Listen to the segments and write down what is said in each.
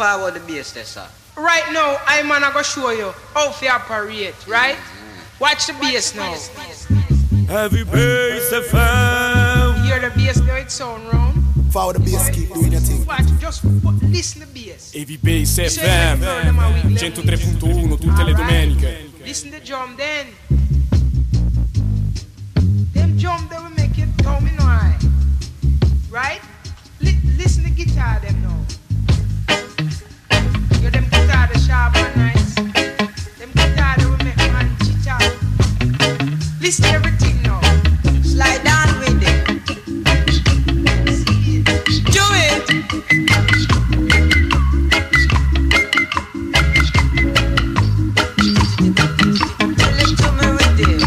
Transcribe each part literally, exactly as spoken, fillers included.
power the bass there, sir. Right now, I'm gonna go show you how to operate, right? Mm-hmm. Watch the bass now. Heavy bass F M. Hear the bass now, it sound round. Follow the bass, keep doing your thing. Watch, just listen to the bass. Heavy bass F M. centotré punto uno tutte le domeniche. Listen to the drum then. Them drum they will make it come in high. Right? Li- listen to the guitar them now. Yeah, them guitar the sharp and nice. Them guitar they will make man chit out. Listen to everything now. Slide down with it. Do it. Tell it to me with it.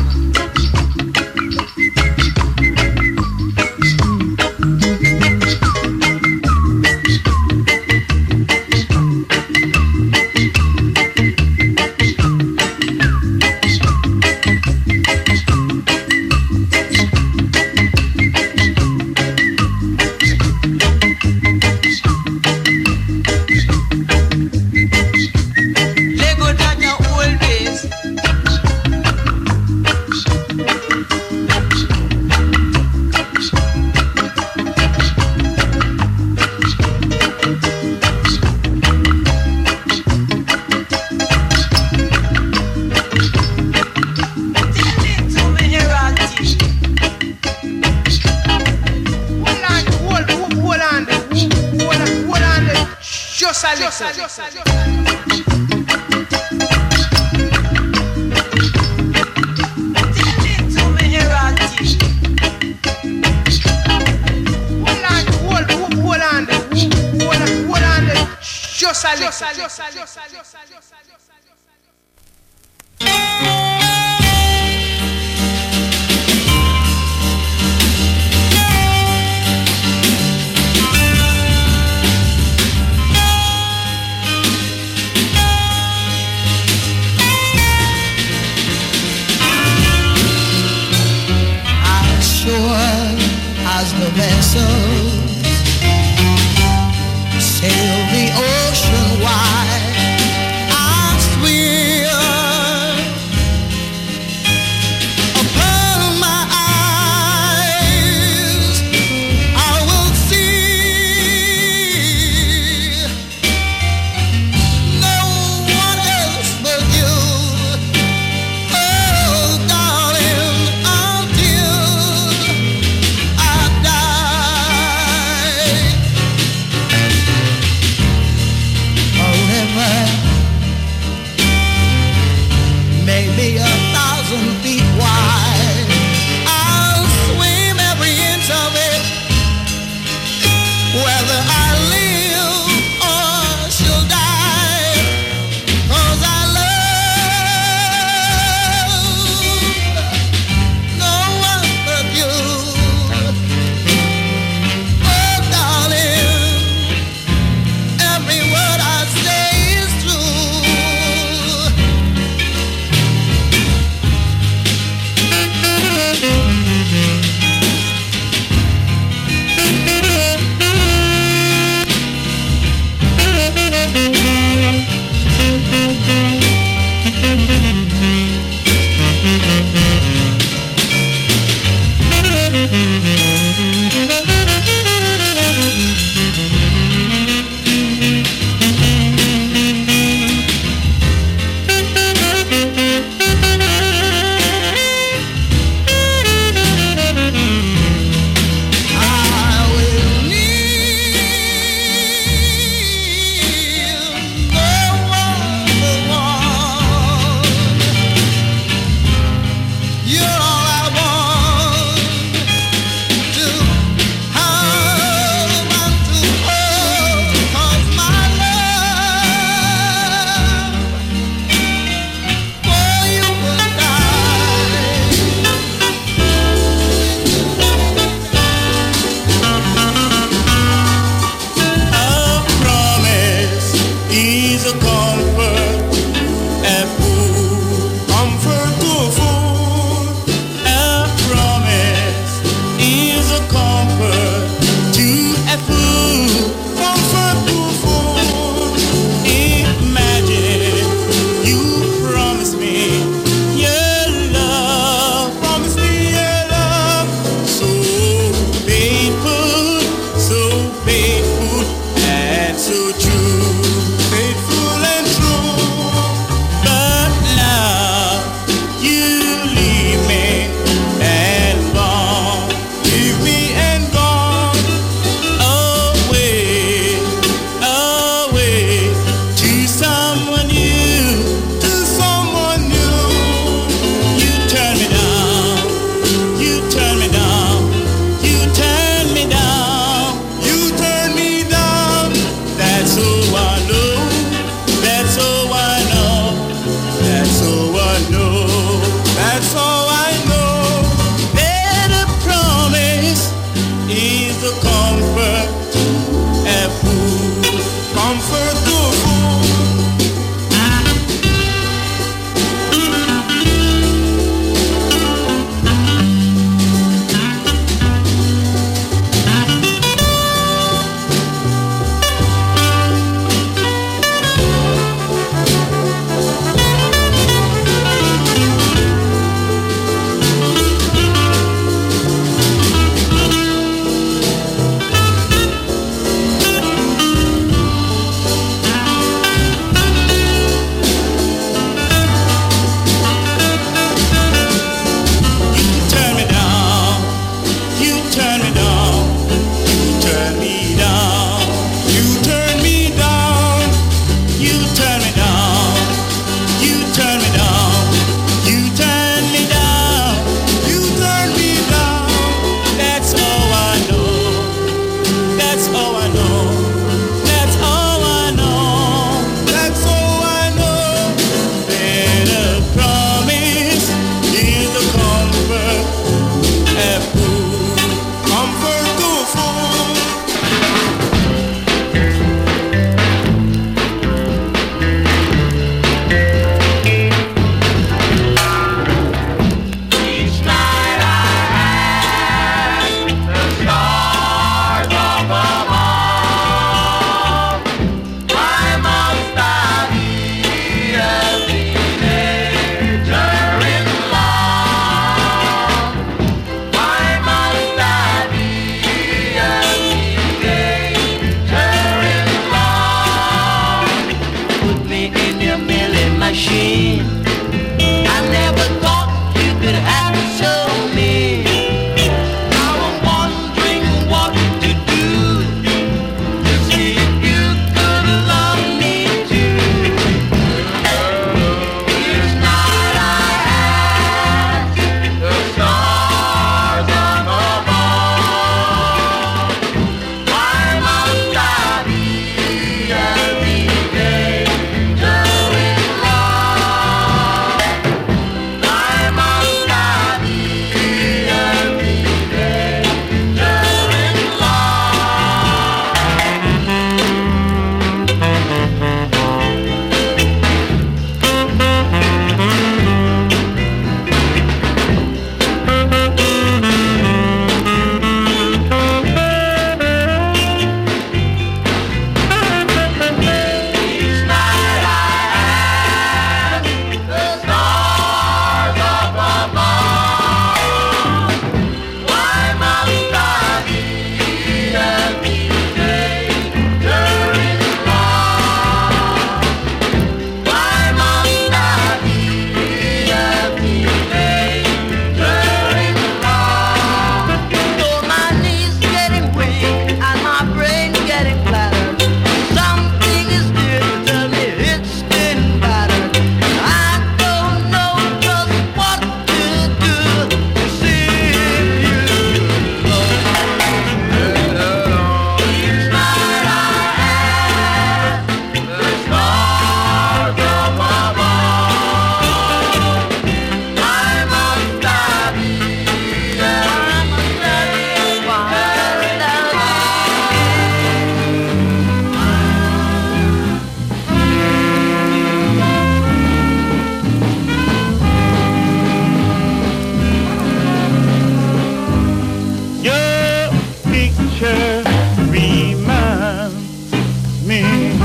me.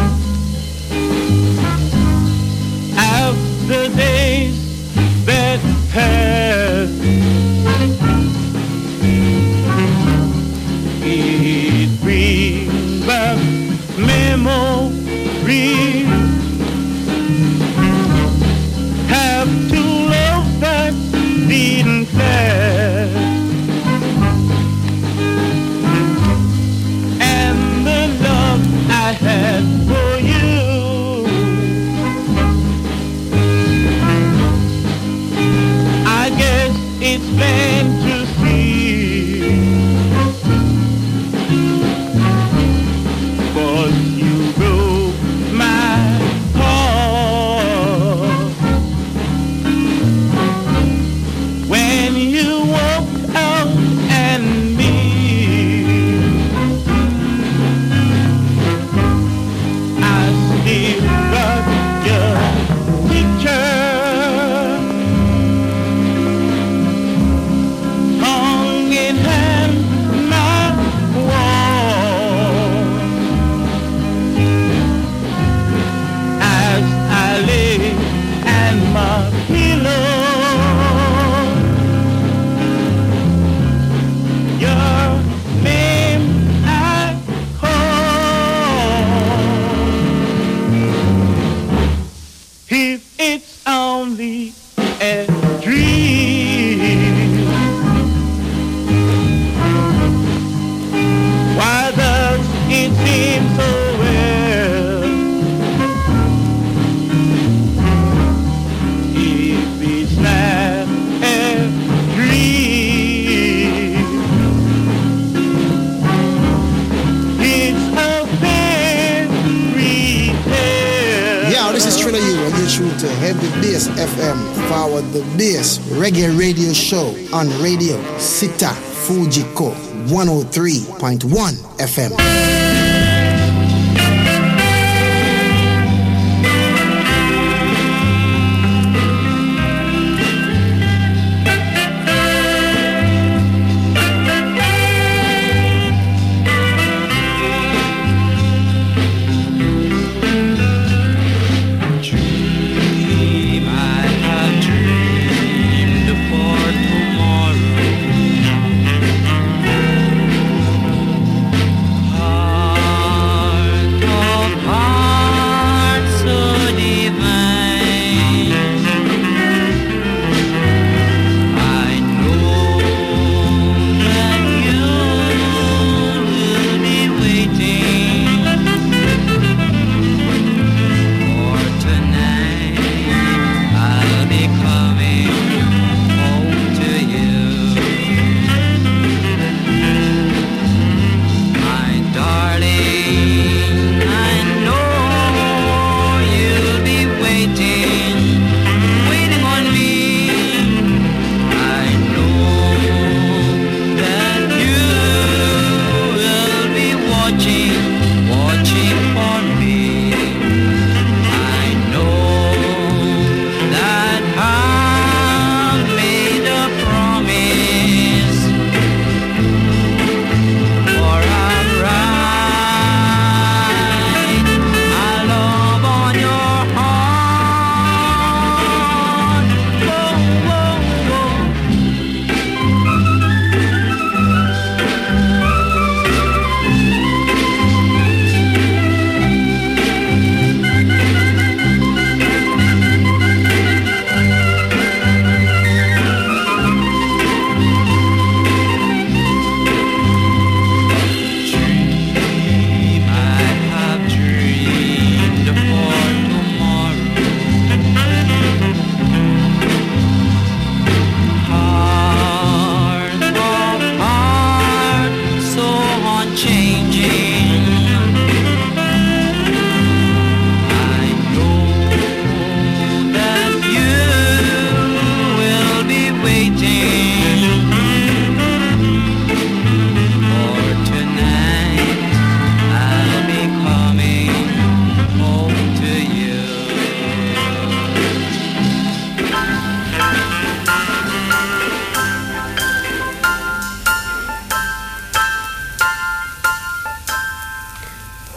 After days that pass, it brings back memories. Have to love that didn't last, and the love I had for you, I guess it's plain to see, 'cause you broke my heart when you walked out and me. I still got your picture hung in hand my wall as I lay and my pillow. Your name I call. If it's only a dream, why does it seem so real? If it's not a dream, it's a fairy tale. Yeah, this is Triller U, and you're true to Heavy Bass F M, Forward the Bass Reggae Radio Show on Radio Sita Fujiko one oh three point one F M. Dream I have dreamed for tomorrow.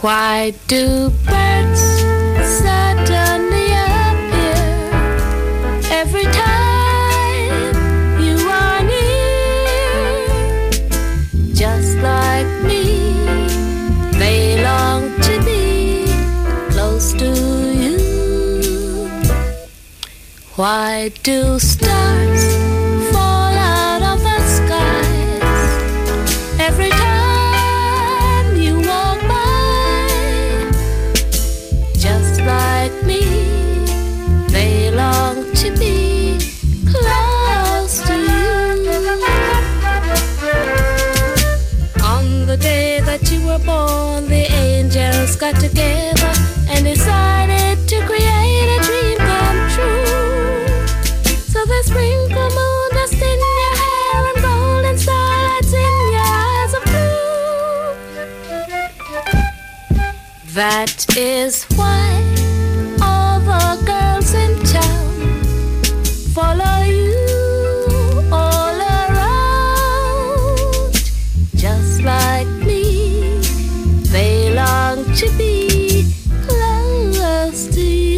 Why do birds suddenly appear every time you are near? Just like me, they long to be close to you. Why do stars fall out of the skies every time you walk by? Just like me, they long to be close to you. On the day that you were born, the angels got together and decided to create a dream come true. So they sprinkle moon dust in your hair and golden starlights in your eyes of blue. That is why all the girls in town follow you all around. Just like me, they long to be close to you.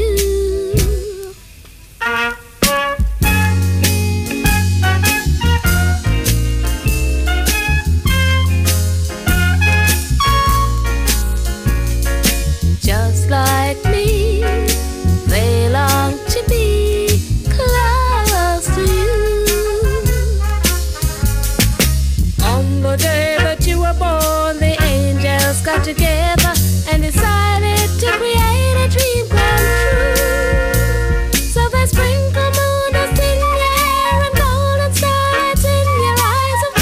Just like me, they long to be close to you. On the day that you were born, the angels got together and decided to create a dream come true. So they sprinkle moon dust in your hair and golden starlights in your eyes of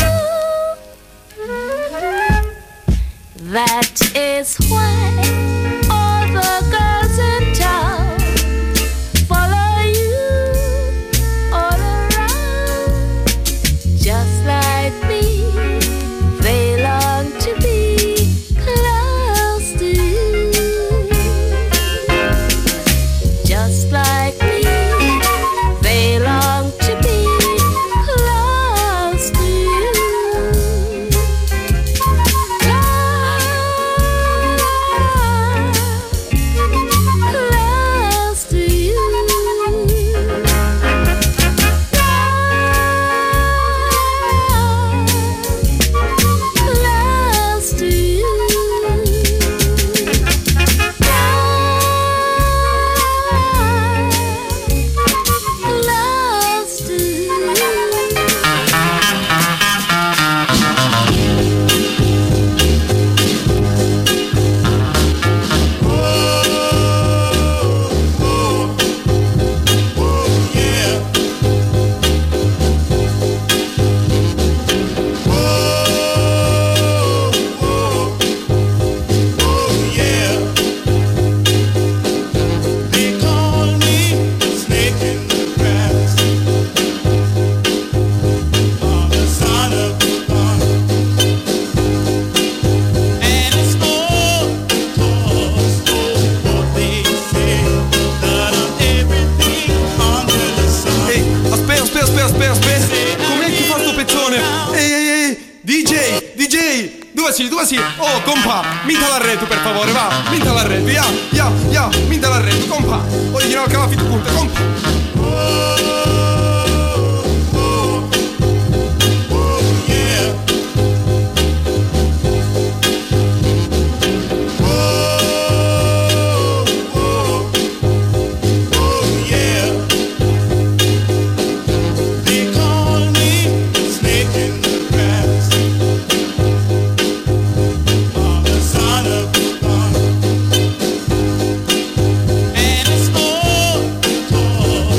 blue. That is why all the girls in town follow you all around. Just like me, they long to be close to you. Just like me, they long to be close to you. Close to you. Close to you. Close to They call me snake in the grass. On the side of the pond. And it's all because of what they say, that I'm everything under the sun. Ehi, aspetta, aspetta, aspetta, aspetta, aspetta. Com'è che fa sto pezzone? Ehi, ehi, ehi, D J, D J, dove sei, dove sei? Oh, compa, minta la rete per favore, va, minta la rete, ya, ya, ya, minta la rete, compa. Original cava tu punta, compa. Yeah. Yeah. They call me snake in the grass. On the side of the pond. And it's all because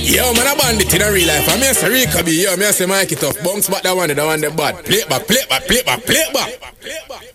Yo, man, I bandit in a real life. I mean, say Rika B. Yo, me I say Mike it up. Bounce back that one, that one, that bad. Play it back, play it back, play it back, play it back. Play it back.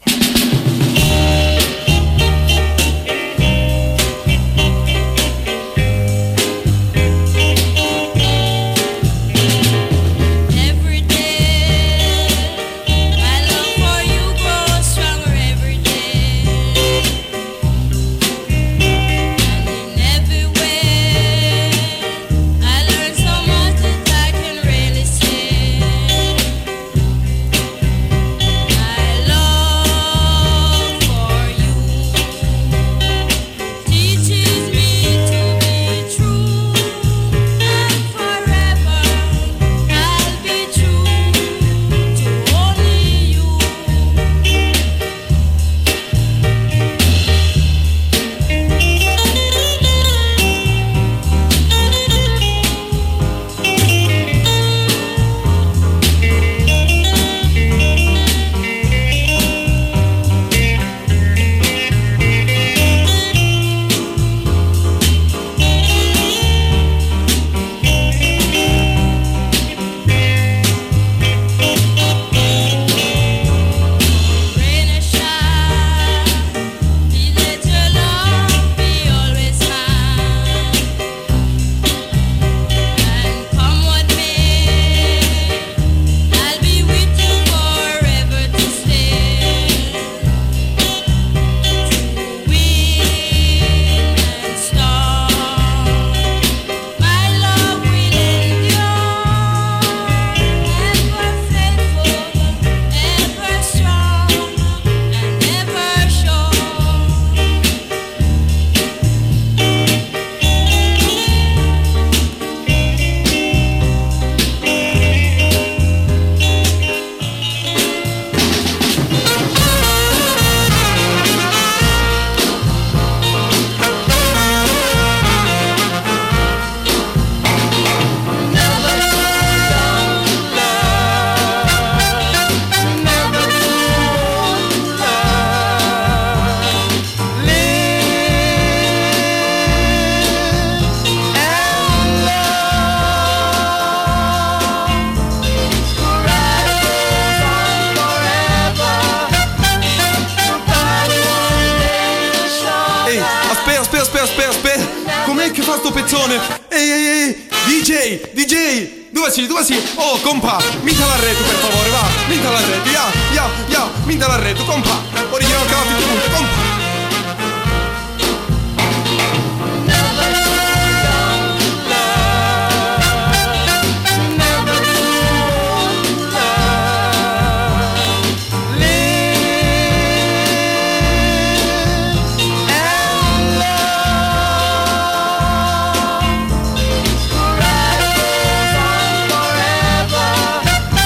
Ehi, ehi, ehi, D J, D J, dove sei, dove sei? Oh, compa, minta la rete per favore, va, minta la rete, ya, ya, ya, minta la rete, compa, original cavati punto, compa.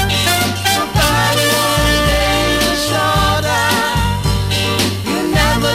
Never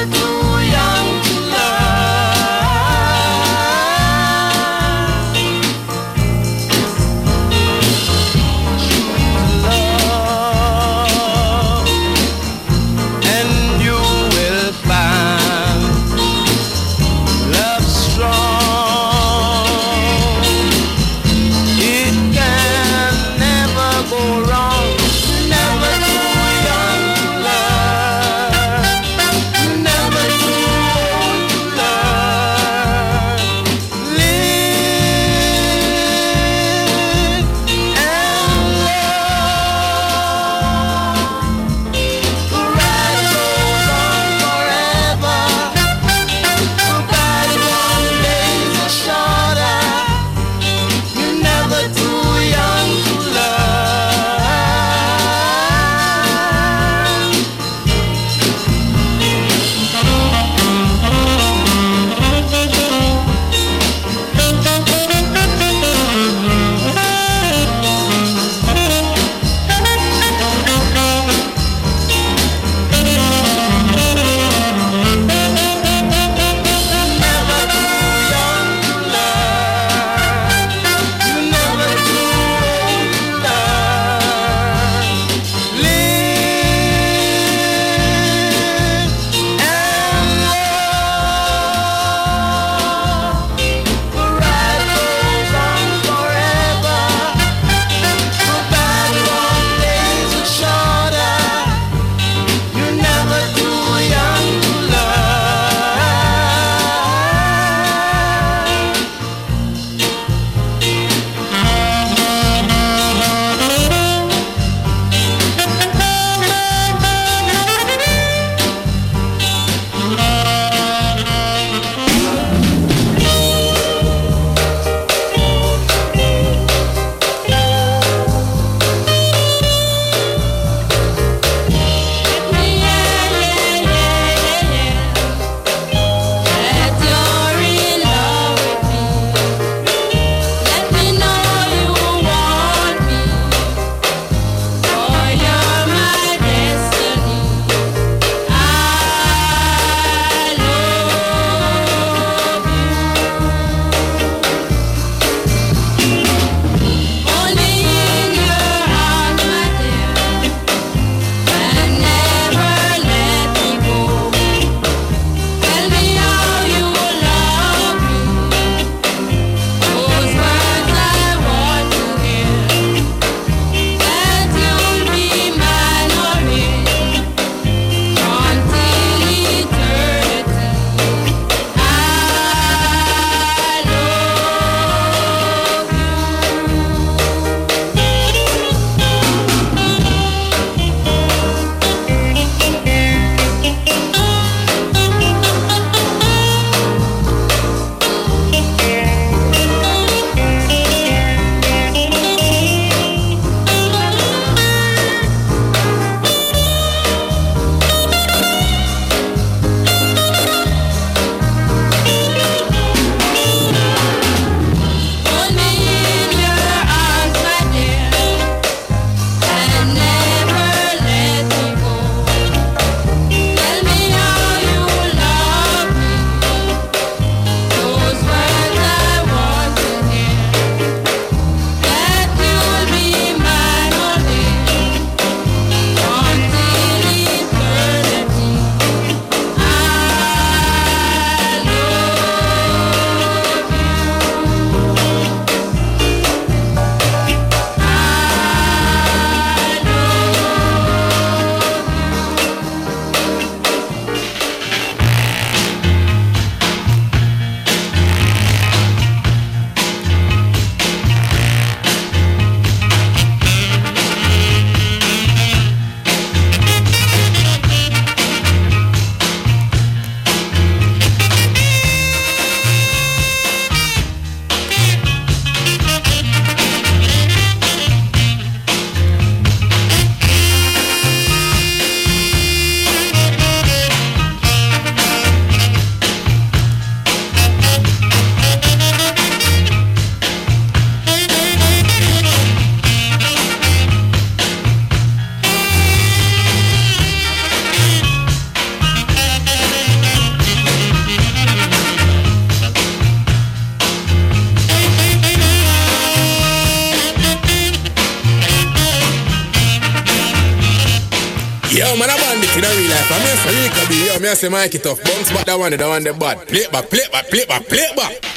Yo, man, I bandit in a real life. I mean, say Rico B. Yo, me I say Mikey Tough. Bounce back that one, that one, that bad. Play it back, play it back, play it back, play it back.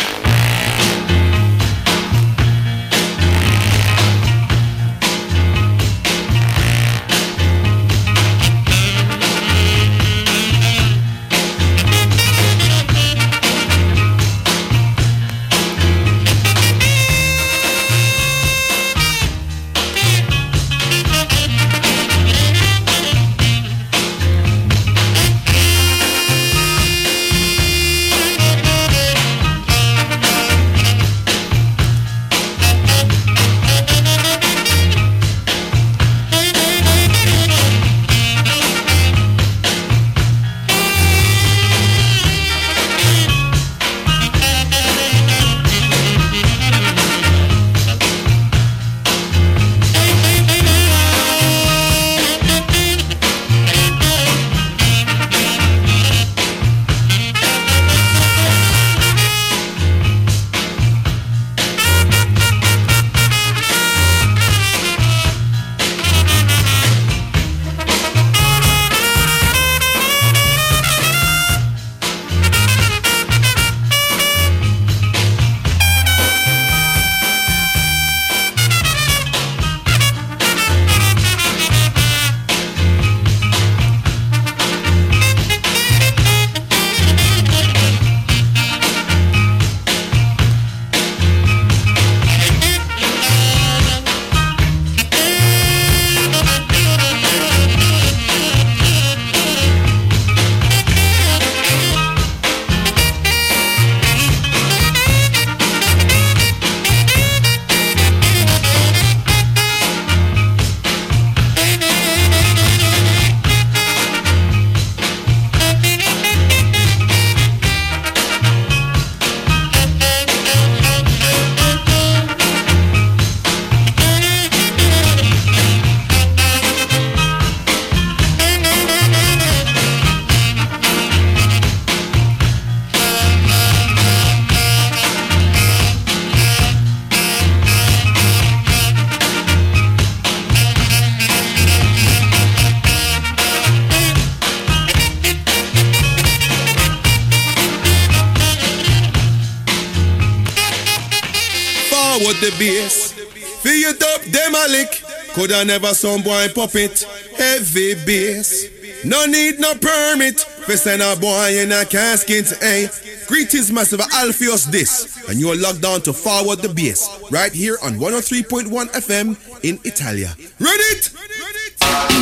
Forward the bass. Feel it up, them a lick. Coulda never some boy pop it. Heavy bass. No need no permit. For send a boy in a casket. Hey, greetings massive Alpheus this. And you're locked down to Forward the Bass. Right here on one oh three point one F M in Italia. Ready it? Ready it?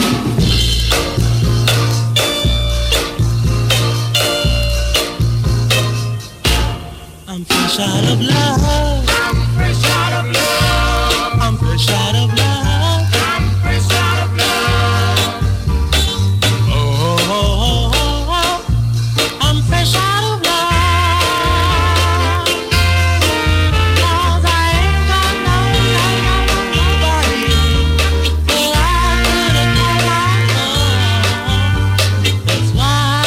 I'm fresh out of love. I'm fresh out of love. I'm fresh out of love. I'm fresh out of love. Oh, oh, oh, oh, oh. I'm fresh out of love. 'Cause I ain't got no, no, no, nobody that I couldn't call my own. That's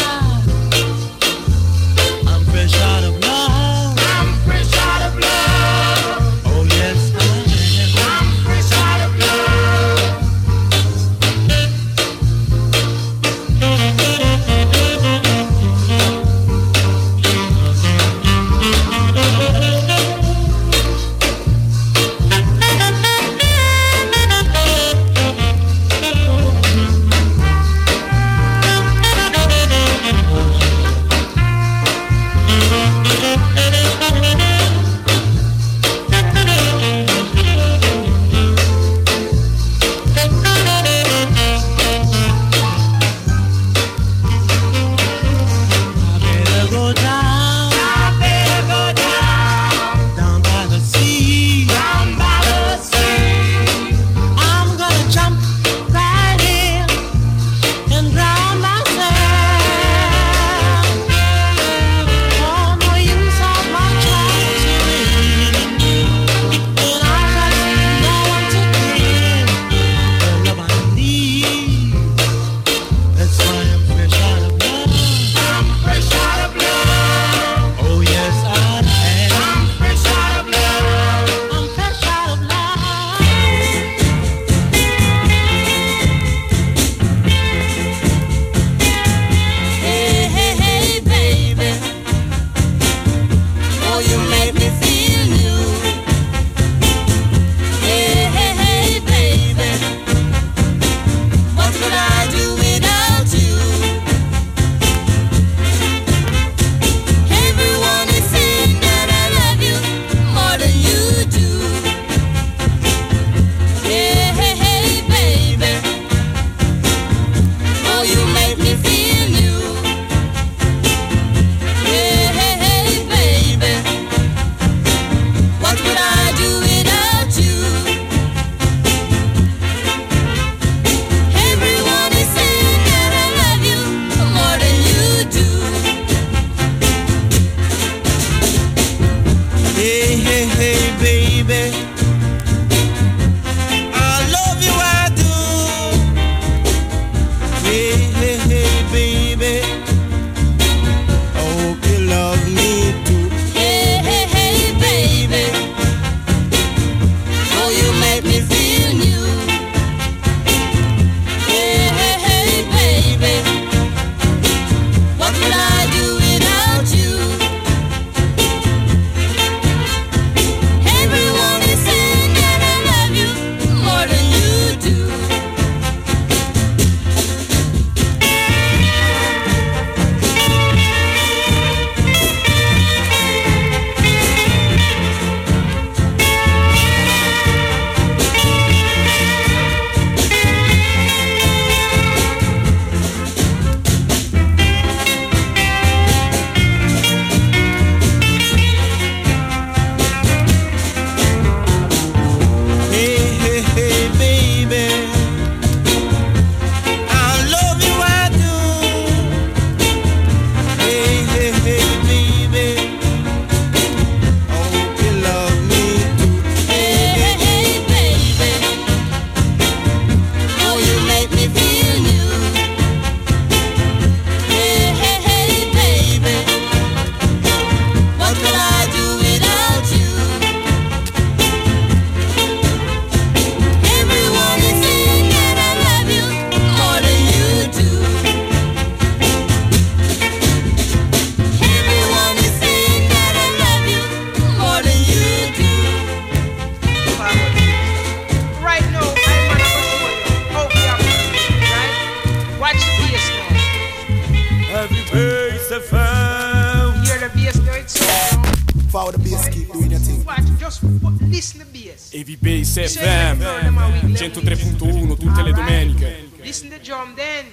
why I'm fresh out of love. I'm fresh out of love. listen to bass. Heavy Bass F M centotré punto uno tutte le domeniche. Listen to drum then.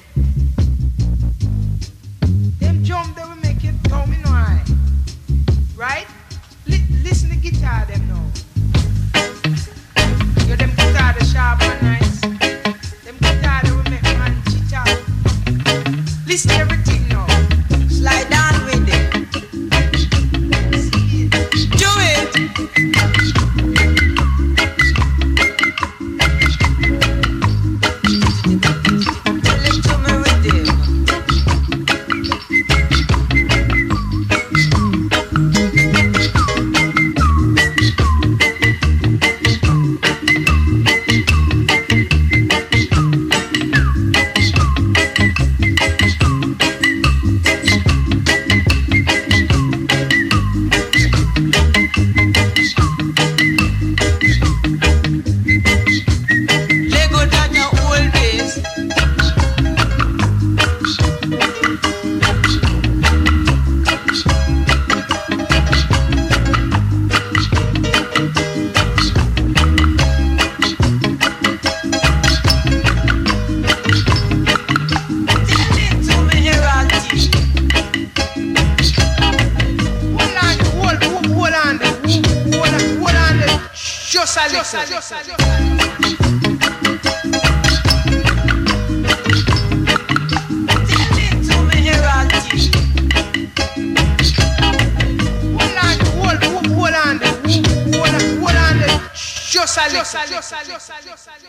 Them drum that will make you tell me no I. Right? Li- listen to guitar them now. Yo, them guitar the sharp and nice. Them guitar that will make man chit out. Listen to everything now. Slide down with it. Do it. Tell it to me with it. Lego that your old days. Tell it to me, Heraldi. Hold on, hold, hold, hold on, hold on, hold on, just a little. Tell it to me, Heraldi. Hold on, hold, hold, hold on, hold on, hold on, just a little.